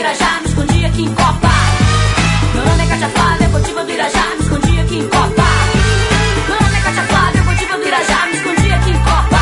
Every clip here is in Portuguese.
Irajá, me escondi aqui em Copa. Meu nome é Cátia Flávia, Votiva do Irajá, me escondi aqui em Copa. Meu nome é Cátia Flávia, Votiva do Irajá, me escondi aqui em Copa.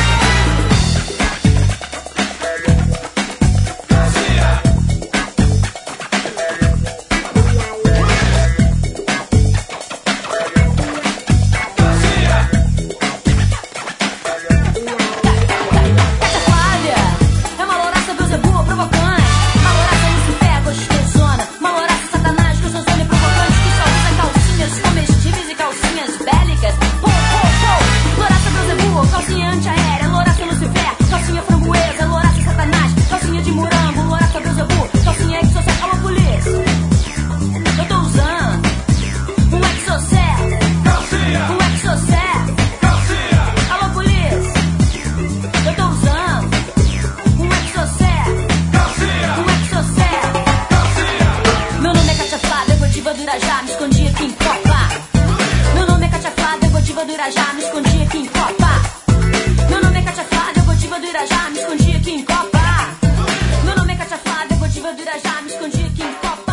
Me escondi aqui em Copa. Meu nome é Cátia Flávia, Votiva do Irajá, me escondi aqui em Copa. Meu nome é Cátia Flávia, Votiva do Irajá, me escondi aqui em Copa. Meu nome é Cátia Flávia, Votiva do Irajá, me escondi aqui em Copa.